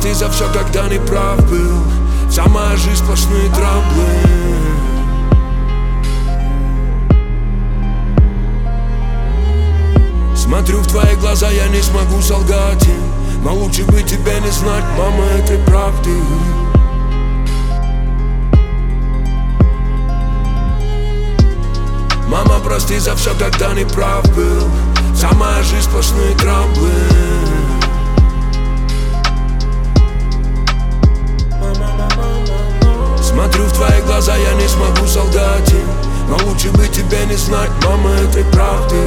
прости за все, когда не прав был. Вся моя жизнь сплошные траблы. Смотрю в твои глаза, я не смогу солгать им. Но лучше бы тебе не знать, мама, этой правды. Мама, прости за все, когда не прав был. Вся моя жизнь сплошные траблы. Смотрю в твои глаза, я не смогу солгать им. Но лучше бы тебе не знать, мама, этой правды.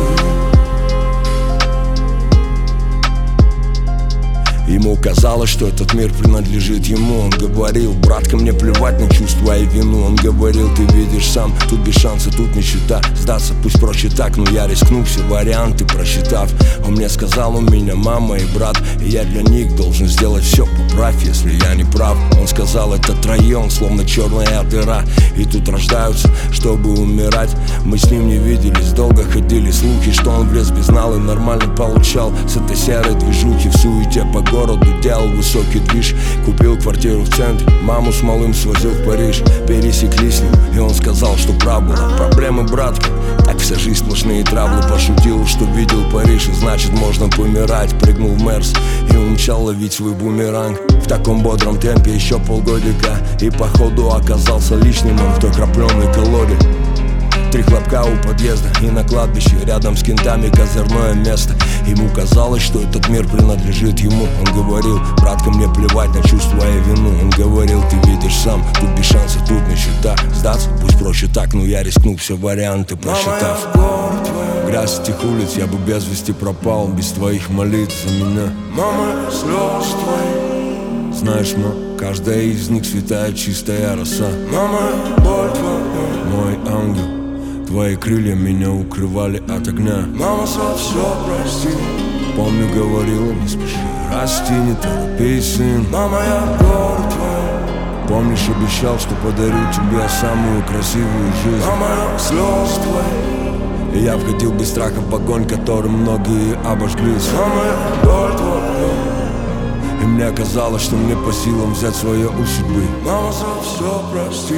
Ему казалось, что этот мир принадлежит ему. Он говорил: братка, мне плевать на чувства и вину. Он говорил: ты видишь сам, тут без шанса, тут нищета. Сдаться пусть проще так, но я рискну, все варианты просчитав. Он мне сказал: у меня мама и брат, и я для них должен сделать все, поправь, если я не прав. Он сказал: этот район словно черная дыра, и тут рождаются, чтобы умирать. Мы с ним не виделись, долго ходили слухи, что он в лес без нал и нормально получал с этой серой движухи. В суете по городу делал высокий движ. Купил квартиру в центре, маму с малым свозил в Париж. Пересеклись с ним, и он сказал, что прав был. Проблемы, братка, так вся жизнь сплошные траблы. Пошутил, что видел Париж, и значит можно помирать. Прыгнул в Мерс и умчал ловить свой бумеранг. В таком бодром темпе еще полгодика, и походу оказался лишним он в той крапленой колоде. 3 хлопка у подъезда и на кладбище рядом с кентами козырное место. Ему казалось, что этот мир принадлежит ему. Он говорил: братка, мне плевать на чувства и вину. Он говорил: ты видишь сам, тут без шанса, тут нищета. Сдаться пусть проще так, но я рискну, все варианты просчитав. Грязь этих улиц, я бы без вести пропал без твоих молитв за меня. Мама, слез твои. Знаешь, но каждая из них святая чистая роса. Мама, боль твоя. Мой ангел, твои крылья меня укрывали от огня. Мама, за все прости. Помню, говорила: не спеши расти, не торопись, сын. Мама, я горд твой. Помнишь, обещал, что подарю тебе самую красивую жизнь. Мама, я слез твои. И я входил без страха в огонь, которым многие обожглись. Мама, я боль твоя. И мне казалось, что мне по силам взять свое у судьбы. Мама, за все прости.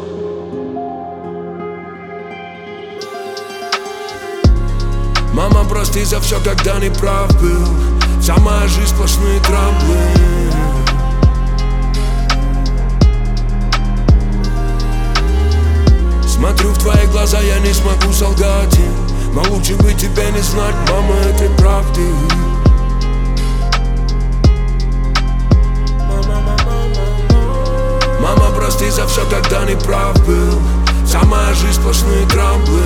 Мама, прости за все, когда не прав был. Вся моя жизнь сплошные траблы. Смотрю в твои глаза, я не смогу солгать им. Но лучше бы тебе не знать, мама, этой правды. Мама, прости за все, когда не прав был. Вся моя жизнь сплошные траблы.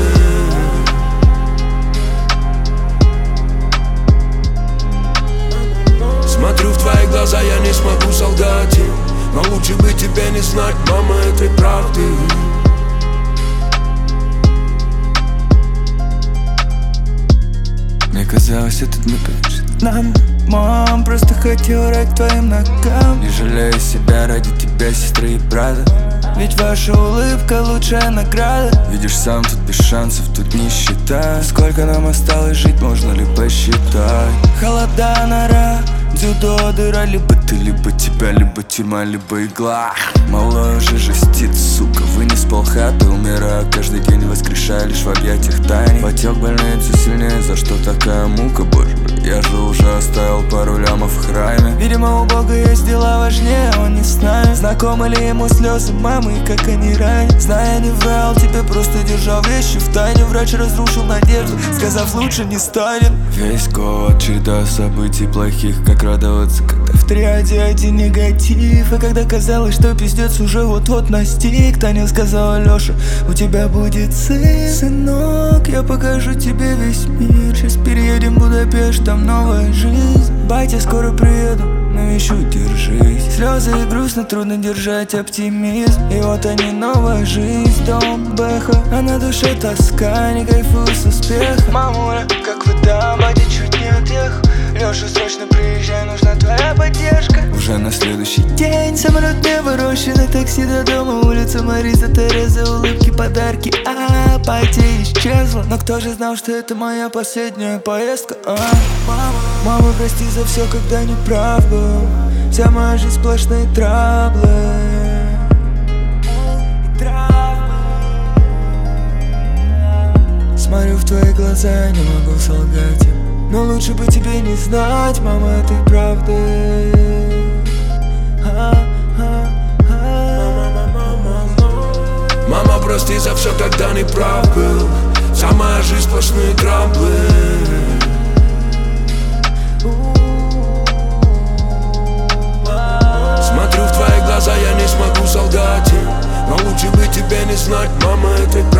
Смотрю в твои глаза, я не смогу солгать им. Но лучше бы тебе не знать, мама, этой правды. Мне казалось, этот мир принадлежит нам. Мам, просто хотел рать к твоим ногам. Не жалею себя ради тебя, сестры и брата. Ведь ваша улыбка лучшая награда. Видишь сам, тут без шансов, тут нищета. Сколько нам осталось жить, можно ли посчитать? Холода, нора, дзюдо, дыра. Либо ты, либо тебя, либо тюрьма, либо игла. Малой уже жестит, сука, вынес полхаты. Умираю каждый день, воскрешая лишь в объятиях тайны. Потек больницы сильнее, за что такая мука, боже? Я же уже оставил пару лямов в храме. Видимо, у Бога есть дела важнее, он не с нами. Знакомы ли ему слезы мамы, как они ранят? Зная, не врал, тебе просто держал вещи в тайне. Врач разрушил надежду, сказав, лучше не станет. Весь год череда событий плохих, как радоваться, когда в триаде один негатив. И когда казалось, что пиздец уже вот-вот настиг, Таня сказала: Леша, у тебя будет сын. Сынок, я покажу тебе весь мир. Сейчас переедем в Будапешт, там новая жизнь. Батя, скоро приеду, навещу, держись. Слезы и грустно, трудно держать оптимизм. И вот они, новая жизнь, дом, бэха. А на душе тоска, не кайфую с успехом. Мамуля, как вы там, батя чуть не отъехал. Леша, срочно приезжай, нужна твоя поддержка. Уже на следующий день самолет не вырощен, на такси до дома. Улица Мариса, Тереза, улыбки, подарки. Батя исчезла, но кто же знал, что это моя последняя поездка? Мама, прости за все, когда не прав был. Вся моя жизнь сплошные траблы. Смотрю в твои глаза, я не могу солгать им. Но лучше бы тебе не знать, мама, этой правды. Мама, прости за все, когда не прав был. Вся моя жизнь сплошные траблы. Смотрю в твои глаза, я не смогу солгать им. Но лучше бы тебе не знать, мама, этой